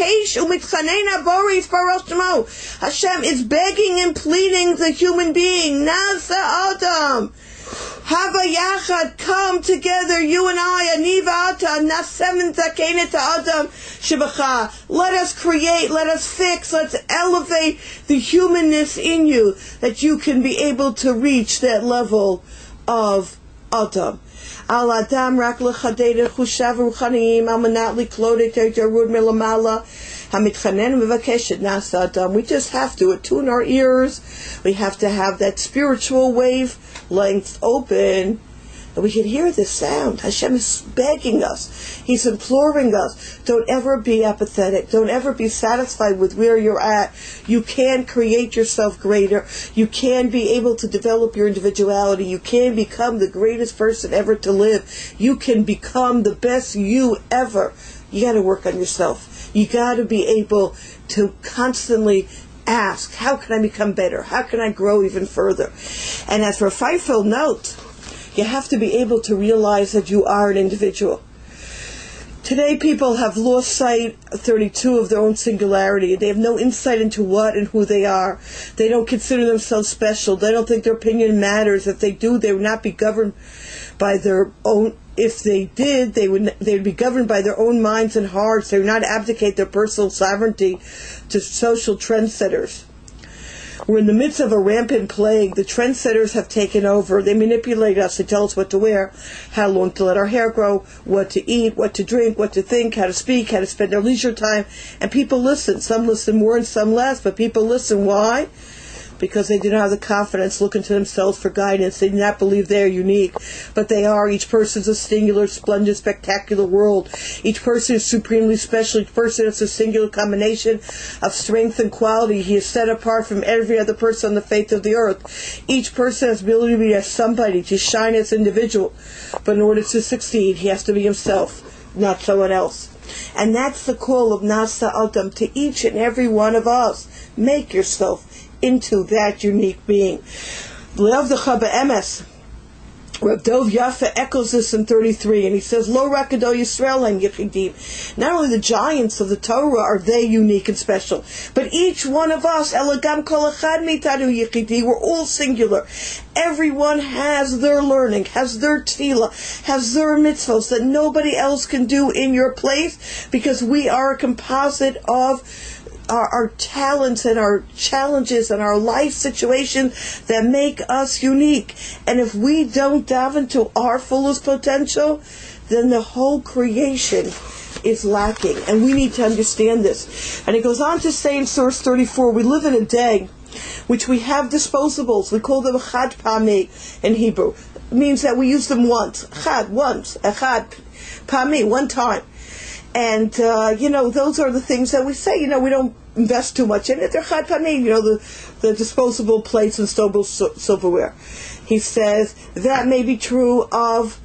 Hashem is begging and pleading the human being, Nasa Adam, Hava Yachad, come together, you and I, Aniva Ata, Nasem Zakenet Adam Shibacha. Let us create, let us fix, let's elevate the humanness in you, that you can be able to reach that level of Adam. Al Adam rak lechaded chushav ruchaniim al manat likloded terud melamala hamitchanen mevakeshet nasa Adam. We just have to attune our ears. We have to have that spiritual wave length open, and we can hear this sound. Hashem is begging us. He's imploring us. Don't ever be apathetic. Don't ever be satisfied with where you're at. You can create yourself greater. You can be able to develop your individuality. You can become the greatest person ever to live. You can become the best you ever. You got to work on yourself. You got to be able to constantly ask, how can I become better? How can I grow even further? And as for Feifel, note, you have to be able to realize that you are an individual. Today people have lost sight, thirty-two, of their own singularity. They have no insight into what and who they are. They don't consider themselves special. They don't think their opinion matters. If they do, they would not be governed by their own. If they did, they would they would be governed by their own minds and hearts. They would not abdicate their personal sovereignty to social trendsetters. We're in the midst of a rampant plague. The trendsetters have taken over. They manipulate us. They tell us what to wear, how long to let our hair grow, what to eat, what to drink, what to think, how to speak, how to spend their leisure time. And people listen. Some listen more and some less, but people listen. Why? because they do not have the confidence looking to themselves for guidance. They do not believe they are unique, but they are. Each person is a singular, splendid, spectacular world. Each person is supremely special. Each person is a singular combination of strength and quality. He is set apart from every other person on the face of the earth. Each person has the ability to be as somebody, to shine as an individual. But in order to succeed, he has to be himself, not someone else. And that's the call of Nasa Adam to each and every one of us. Make yourself into that unique being. L'Avdecha be'emes. Rav Dov Yafa echoes this in thirty-three, and he says, Lo Rakado Yisrael and Yechidim. Not only the giants of the Torah are they unique and special, but each one of us, Elagam Kol Echad Mitanu Yechidi, we're all singular. Everyone has their learning, has their tefillah, has their mitzvahs that nobody else can do in your place, because we are a composite of Our, our talents and our challenges and our life situations that make us unique. And if we don't daven to our fullest potential, then the whole creation is lacking. And we need to understand this. And it goes on to say in source thirty-four, we live in a day which we have disposables. We call them chad pami in Hebrew. It means that we use them once. Chad, once. Echad pami, one time. And, uh, you know, those are the things that we say. You know, we don't invest too much in it. They're chad pamim, you know, the, the disposable plates and disposable silverware. He says that may be true of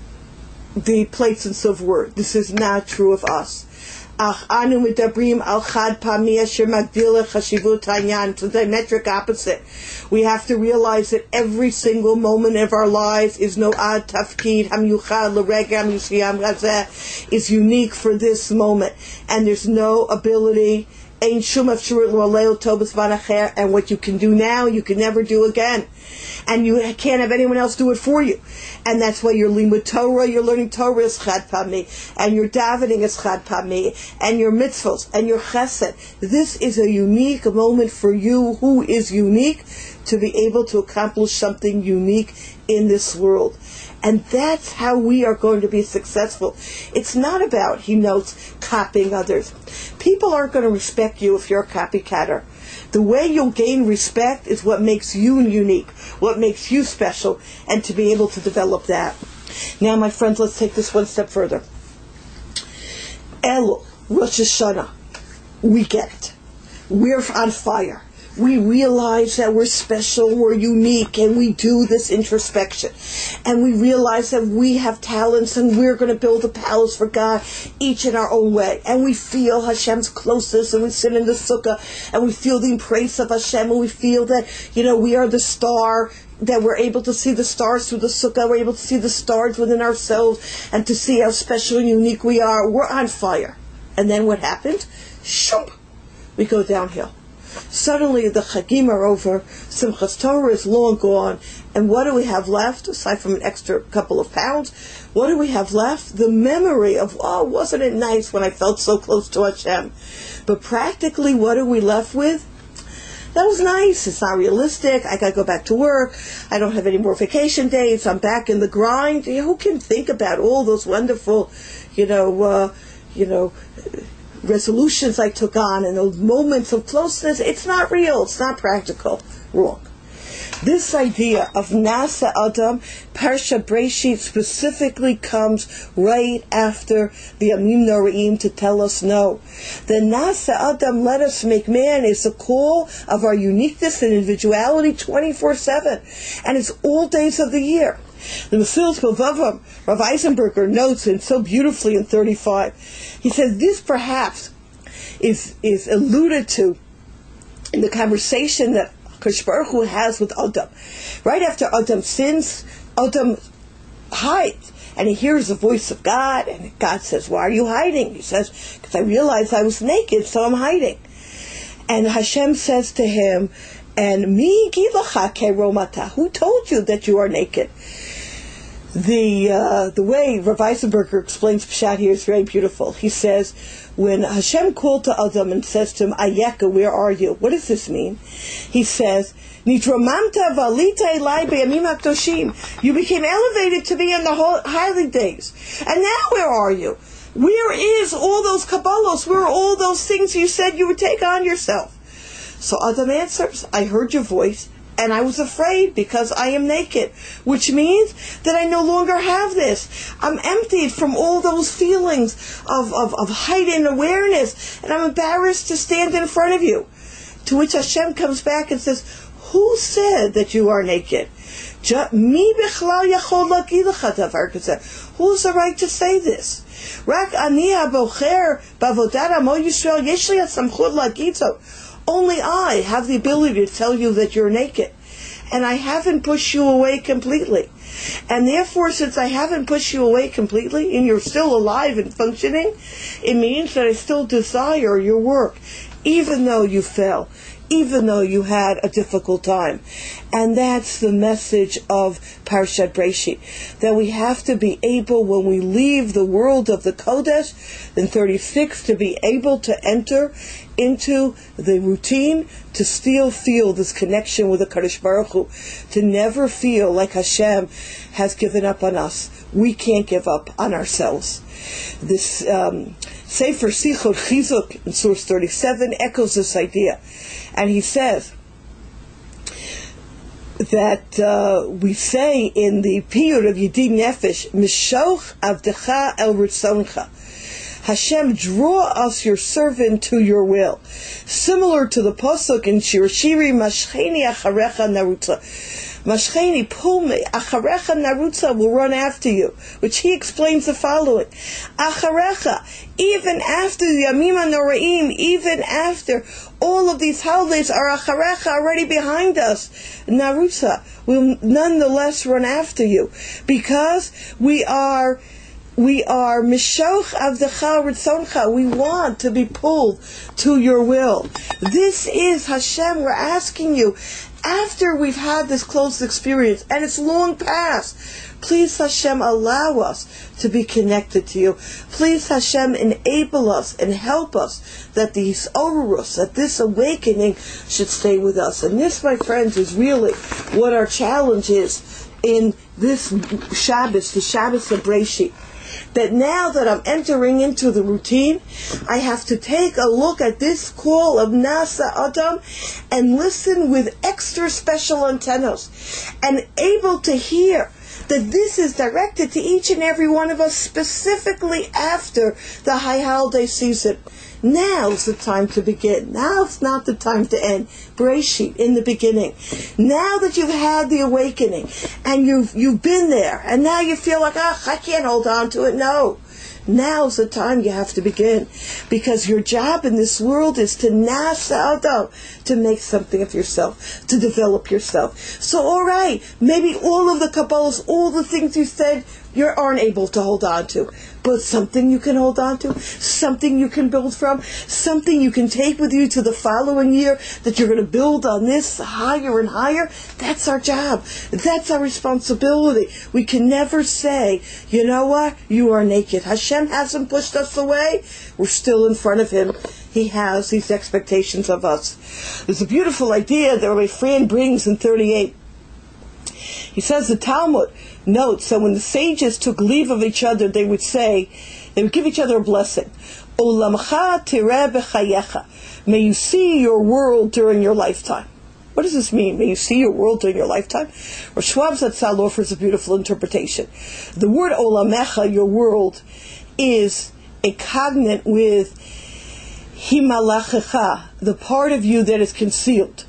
the plates and silverware. This is not true of us. Ach anu medabrim al chad pami asher magdila chashivut hanyan. It's the diametric opposite. We have to realize that every single moment of our lives is no ad tafkid hamyuchad l'rega hamyushiyam hazeh, is unique for this moment, and there's no ability. Ein shum afshurit l'aleo tobas vanacher, and what you can do now, you can never do again. And you can't have anyone else do it for you. And that's why your limud Torah, your learning Torah is chad pami, and your davening is chad pami, and your mitzvos, and your chesed. This is a unique moment for you who is unique to be able to accomplish something unique in this world. And that's how we are going to be successful. It's not about, he notes, copying others. People aren't going to respect you if you're a copycatter. The way you'll gain respect is what makes you unique, what makes you special, and to be able to develop that. Now, my friends, let's take this one step further. Elul, Rosh Hashanah, we get it. We're on fire. We realize that we're special, we're unique, and we do this introspection. And we realize that we have talents and we're going to build a palace for God, each in our own way. And we feel Hashem's closeness, and we sit in the sukkah, and we feel the embrace of Hashem, and we feel that, you know, we are the star, that we're able to see the stars through the sukkah, we're able to see the stars within ourselves, and to see how special and unique we are. We're on fire. And then what happened? Shoop! We go downhill. Suddenly the Chagim are over, Simchas Torah is long gone, and what do we have left, aside from an extra couple of pounds? What do we have left? The memory of, oh, wasn't it nice when I felt so close to Hashem? But practically, what are we left with? That was nice, it's not realistic, I gotta go back to work, I don't have any more vacation days, I'm back in the grind. Who can think about all those wonderful, you know, uh, you know, resolutions I took on and those moments of closeness? It's not real, it's not practical. Wrong. This idea of Nasa Adam, Parsha Breshit, specifically comes right after the Yamim Noraim to tell us no. The Nasa Adam, let us make man, is the call of our uniqueness and individuality twenty-four seven. And it's all days of the year. The Mesilas B'Vavam, Rav Eisenberger notes, and so beautifully in thirty-five, he says this perhaps is is alluded to in the conversation that Kadosh Baruch Hu has with Adam. Right after Adam sins, Adam hides, and he hears the voice of God, and God says, why are you hiding? He says, because I realized I was naked, so I'm hiding. And Hashem says to him, and mi givacha keromata, who told you that you are naked? The uh, the way Rav Eisenberger explains Pshat here is very beautiful. He says, when Hashem called to Adam and says to him, Ayeka, where are you? What does this mean? He says, Nitramamta valita elai b'yamim hakdoshim. You became elevated to be in the holy days. And now where are you? Where is all those Kabbalos? Where are all those things you said you would take on yourself? So Adam answers, I heard your voice, and I was afraid because I am naked, which means that I no longer have this. I'm emptied from all those feelings of, of, of heightened awareness, and I'm embarrassed to stand in front of you. To which Hashem comes back and says, who said that you are naked? Who's the right to say this? Only I have the ability to tell you that you're naked. And I haven't pushed you away completely. And therefore, since I haven't pushed you away completely, and you're still alive and functioning, it means that I still desire your work, even though you fell, even though you had a difficult time. And that's the message of Parshat Breshit, that we have to be able, when we leave the world of the Kodesh, in thirty-six, to be able to enter into the routine, to still feel this connection with the Kadosh Baruch Hu, to never feel like Hashem has given up on us. We can't give up on ourselves. This um, Sefer Sichot Chizuk in source thirty-seven echoes this idea. And he says that uh, we say in the Piyut of Yedid Nefesh, Mishoch Avdecha El Ritzoncha, Hashem, draw us, your servant, to your will. Similar to the pasuk in Shir Shiri, Mashcheni Acharecha Narutza. Mashcheni, pull me, Acharecha Narutza, will run after you. Which he explains the following. Acharecha, even after the Yamim HaNoraim, even after all of these holidays are Acharecha, already behind us, Narutza will nonetheless run after you. Because we are... We are mishoch avdecha ritzoncha. We want to be pulled to your will. This is Hashem. We're asking you, after we've had this close experience, and it's long past, please Hashem, allow us to be connected to you. Please Hashem, enable us and help us that these orurus, that this awakening should stay with us. And this, my friends, is really what our challenge is in this Shabbos, the Shabbos of Breshit. That now that I'm entering into the routine, I have to take a look at this call of Nasa Adam and listen with extra special antennas and able to hear that this is directed to each and every one of us specifically after the high holiday season. Now's the time to begin. Now's not the time to end. Breshit, in the beginning. Now that you've had the awakening and you've you've been there, and now you feel like, ah, I can't hold on to it. No. Now's the time you have to begin. Because your job in this world is to nasa adam, to make something of yourself, to develop yourself. So alright, maybe all of the Kabbalahs, all the things you said, you aren't able to hold on to. But something you can hold on to, something you can build from, something you can take with you to the following year, that you're going to build on this higher and higher. That's our job. That's our responsibility. We can never say, you know what, you are naked. Hashem hasn't pushed us away. We're still in front of Him. He has these expectations of us. There's a beautiful idea that Rabbi Friend brings in thirty-eight. He says the Talmud notes that when the sages took leave of each other, they would say, they would give each other a blessing. Olamcha tireh b'chayecha. May you see your world during your lifetime. What does this mean? May you see your world during your lifetime? Or Schwab Zatzal offers a beautiful interpretation. The word olamecha, your world, is a cognate with himalachecha, the part of you that is concealed.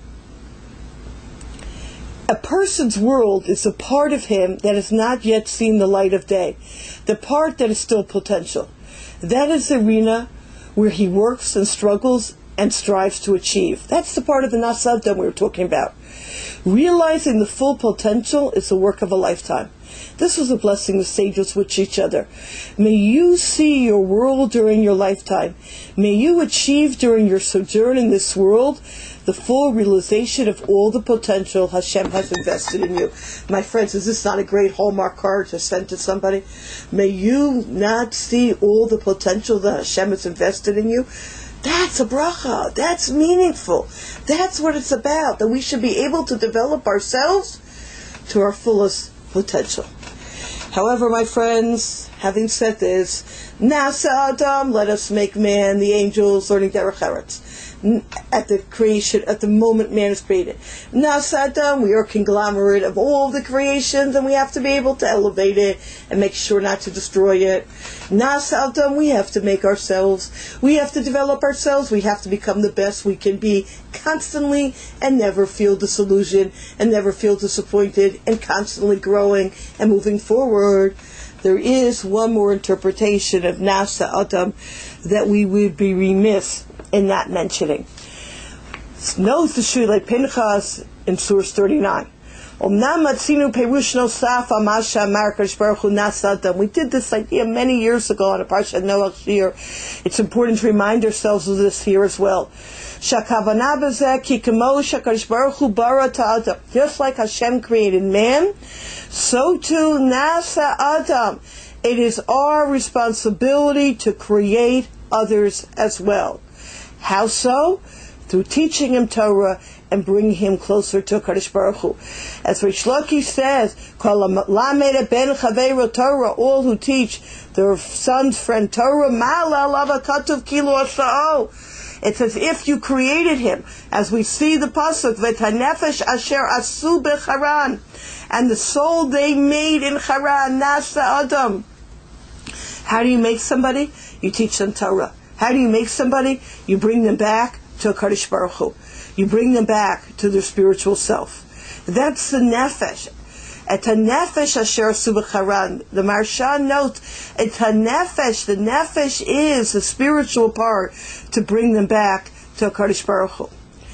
A person's world is a part of him that has not yet seen the light of day, the part that is still potential. That is the arena where he works and struggles and strives to achieve. That's the part of the Nasa Adam we were talking about. Realizing the full potential is the work of a lifetime. This was a blessing the sages with each other. May you see your world during your lifetime. May you achieve during your sojourn in this world the full realization of all the potential Hashem has invested in you. My friends, is this not a great Hallmark card to send to somebody? May you not see all the potential that Hashem has invested in you. That's a bracha. That's meaningful. That's what it's about, that we should be able to develop ourselves to our fullest potential. However, my friends, having said this, Nasa Adam, let us make man, the angels, learning Derech Eretz. at the creation, at the moment man is created. Nas Adam, we are a conglomerate of all the creations, and we have to be able to elevate it and make sure not to destroy it. Nas Adam, we have to make ourselves, we have to develop ourselves, we have to become the best we can be constantly, and never feel disillusioned, and never feel disappointed, and constantly growing and moving forward. There is one more interpretation of Nas Adam that we would be remiss in not mentioning. Note the Shulei Pinchas in source thirty-nine. We did this idea many years ago on a Parsha Noach Shir. It's important to remind ourselves of this here as well. Just like Hashem created man, so too Nasa Adam. It is our responsibility to create others as well. How so? Through teaching him Torah and bringing him closer to Kadosh Baruch Hu. As Rish Lakish says, all who teach their son's friend Torah, it's as if you created him. As we see the pasuk, v'tanefesh asher asu becharan, and the soul they made in Haran, Nasa Adam. How do you make somebody? You teach them Torah. How do you make somebody? You bring them back to Kadosh Baruch Hu. You bring them back to their spiritual self. That's the nefesh. Et ha-nefesh asher asu b'charan. The Maharsha notes, et ha-nefesh, the nefesh is the spiritual part to bring them back to Kadosh Baruch Hu.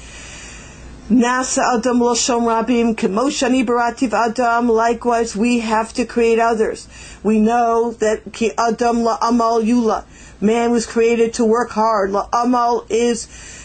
Nasa Adam Lashon Rabim, Kemoshani Barativ Adam, likewise we have to create others. We know that Ki Adam La'amal Yula, man was created to work hard. La'amal is,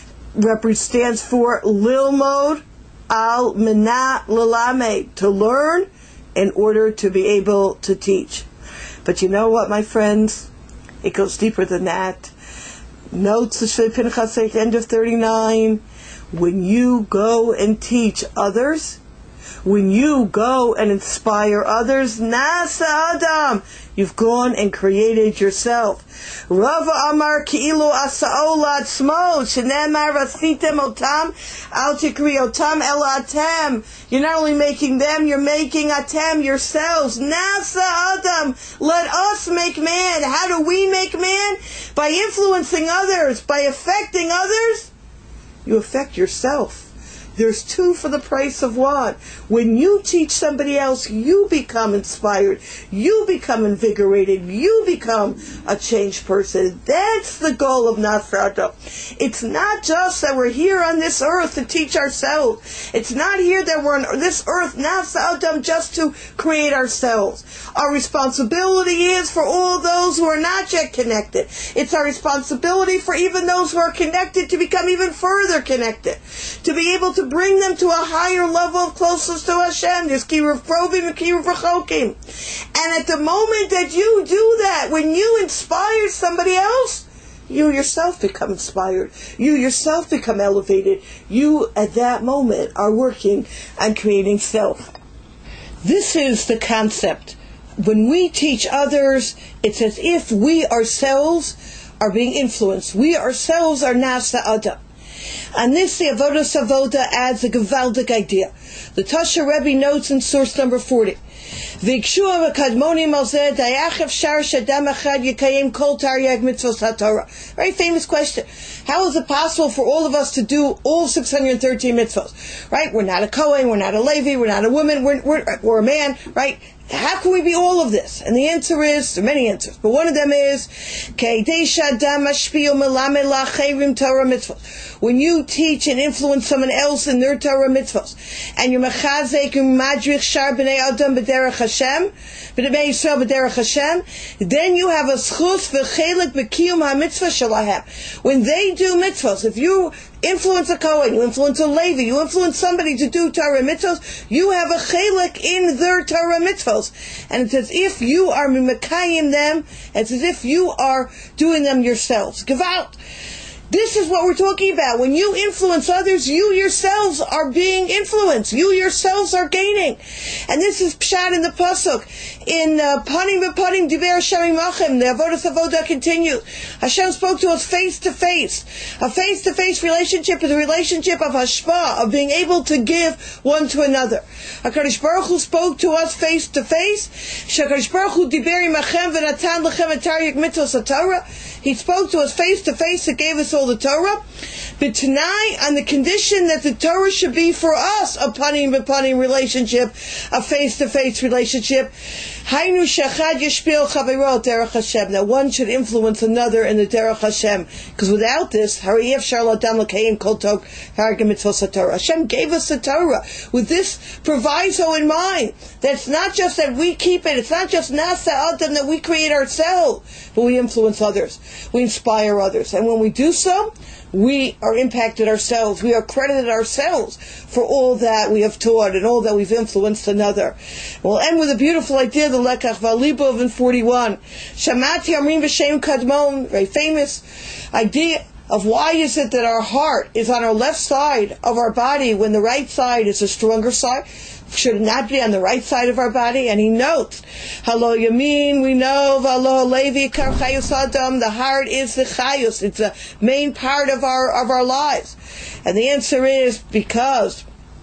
stands for Lilmod Al Menat Lalame, to learn in order to be able to teach. But you know what, my friends? It goes deeper than that. Notes the Shulei Pinchas at the end of thirty-nine. When you go and teach others, when you go and inspire others, Nasa Adam, you've gone and created yourself. Rava Amar Ki'ilu Asa'o La'atzmo, Shenemar Rasitem Otam, Al Tikri Otam El Atem. You're not only making them, you're making Atem yourselves. Nasa Adam, let us make man. How do we make man? By influencing others, by affecting others. You affect yourself. There's two for the price of one. When you teach somebody else, you become inspired. You become invigorated. You become a changed person. That's the goal of Nasa Adam. It's not just that we're here on this earth to teach ourselves. It's not here that we're on this earth, Nasa Adam, just to create ourselves. Our responsibility is for all those who are not yet connected. It's our responsibility for even those who are connected to become even further connected. To be able to bring them to a higher level of closeness to Hashem. There's kiruv probim and kiruv rechokim. And at the moment that you do that, when you inspire somebody else, you yourself become inspired. You yourself become elevated. You, at that moment, are working on creating self. This is the concept. When we teach others, it's as if we ourselves are being influenced. We ourselves are Nasa Adam. And this, the Avodah Savoda adds a gewaldic idea. The Tasha Rebbe notes in source number forty. Very famous question. How is it possible for all of us to do all six hundred thirteen mitzvahs? Right? We're not a Kohen, we're not a Levi, we're not a woman, we're, we're, we're a man, right? How can we be all of this? And the answer is, there are many answers, but one of them is, when you teach and influence someone else in their Torah mitzvahs, and you're mechazek and madrich shar b'nei adam b'derech Hashem, b'nei Yisrael b'derech Hashem, then you have a schus v'chelik b'kiyum ha-mitzvah shalahem. When they do mitzvahs, if you influence a Kohen, you influence a Levi, you influence somebody to do Torah mitzvahs, you have a chelik in their Torah mitzvahs. And it's as if you are mimekayim them, it's as if you are doing them yourselves. Gewalt. This is what we're talking about. When you influence others, you yourselves are being influenced. You yourselves are gaining. And this is Pshat in the Pasuk. In uh, Panim v'Panim Diber Hashem Imachem, the Avodas Avodah continues. Hashem spoke to us face to face. A face to face relationship is a relationship of hashpah, of being able to give one to another. HaKadosh Baruch Hu spoke to us face to face. HaKadosh Baruch Hu Diber Imachem v'Natan Lechem et Taryag Mitzvos HaTorah. He spoke to us face to face and gave us all the Torah. But tonight, on the condition that the Torah should be for us a panim b'panim relationship, a face-to-face relationship. Hainu shechad yishpil chaverot derech Hashem. That one should influence another in the derech Hashem. Because without this, hariyev charlatan l'keim kol tok haragim mitzvos haTorah. Hashem gave us the Torah with this proviso in mind. That's not just that we keep it. It's not just nasa adam that we create ourselves, but we influence others. We inspire others. And when we do so, we are impacted ourselves. We are credited ourselves for all that we have taught and all that we've influenced another. We'll end with a beautiful idea, the Lekach Valibov in forty-one. Shamati Amrim V'Shem Kadmon, very famous idea of why is it that our heart is on our left side of our body when the right side is a stronger side. Should it not be on the right side of our body? And he notes, Halo Yamin, we know, Valo Levi Kar Chayus Adam, the heart is the Chayus, it's a main part of our of our lives. And the answer is because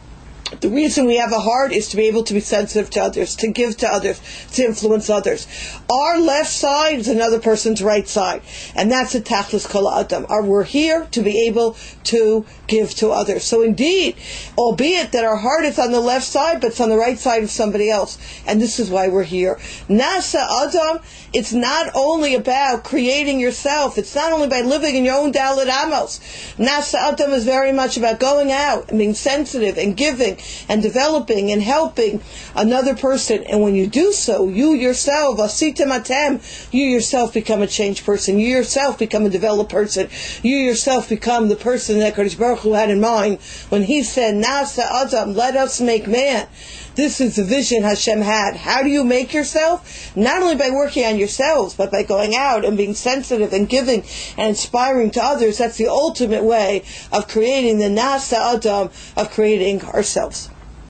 the reason we have a heart is to be able to be sensitive to others, to give to others, to influence others. Our left side is another person's right side. And that's a tachlis kol adam. We're here to be able to give to others. So indeed, albeit that our heart is on the left side, but it's on the right side of somebody else. And this is why we're here. Nasa adam, it's not only about creating yourself. It's not only by living in your own Dalit Amos. Nasa adam is very much about going out and being sensitive and giving and developing and helping another person. And when you do so, you yourself, asitem atem, you yourself become a changed person. You yourself become a developed person. You yourself become the person that Kadosh Baruch Hu had in mind when he said, Nasa Adam, let us make man. This is the vision Hashem had. How do you make yourself? Not only by working on yourselves, but by going out and being sensitive and giving and inspiring to others. That's the ultimate way of creating the Nasa Adam, of creating ourselves.